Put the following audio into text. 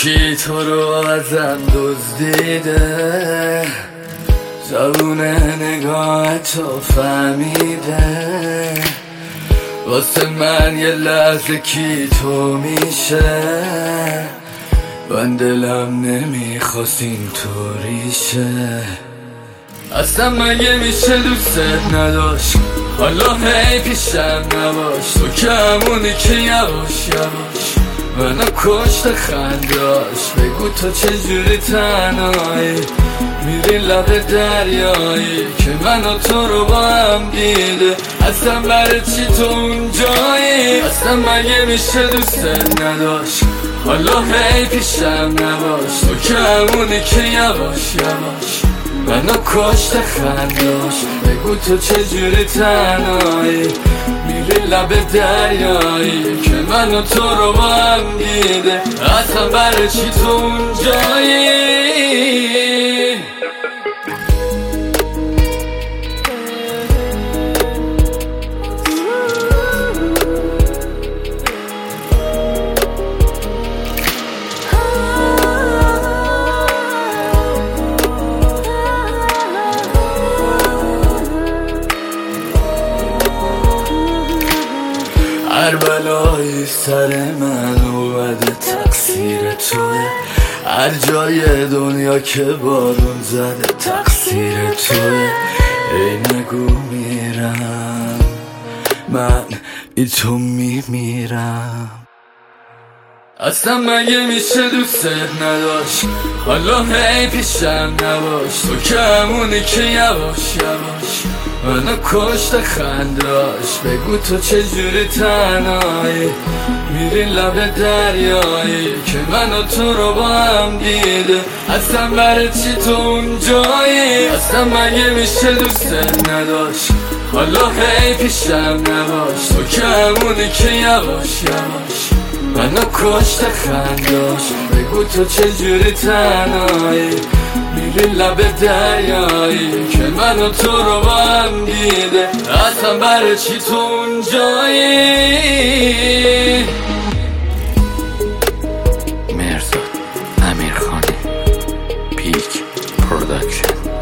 یکی تو رو ازم دزدیده، زبون نگاه تو فهمیده، واسه من یه لحظه کی تو میشه، من دلم نمیخواست اینطوری شه. اصلا مگه میشه دوستت نداشت، حالا هی پیشم نباش، تو که همونی که یواش یواش منو کشت خنداش. بگو تو چجوری تنهایی میری لب دریایی که من و تو رو با هم دیده، اصلا برای چی تو اونجایی؟ اصلا مگه میشه دوستت نداشت، حالا هی پیشم نباش، تو که همونی که یواش یواش منو کشت خنداش. بگو تو چجوری تنهایی میری لب دریایی که من و تو رو با هم دیده، اصلا برای چی تو اونجایی؟ هر بلایی سر من اومده تقصیر توه، هر جای دنیا که بارون زده تقصیر توه. ای نگو میرم من بی تو میمیرم. اصلا مگه میشه دوستت نداشت، حالا هی پیشم نباش، تو که همونی که یواش یواش منو کشت خنداش. بگو تو چجوری تنهایی میری لب دریایی که من و تو رو با هم دیده، اصلا برای چی تو اونجایی؟ اصلا مگه میشه دوستت نداشت، حالا هی پیشم نباش، تو که همونی که یواش یواش منو کشت خنداش. بگو تو چجوری تنهایی میری لب دریایی که من و تو رو با هم دیده، اصلا برای چی تو اونجایی؟ مرزاد امیرخانی پیک پروداکشن.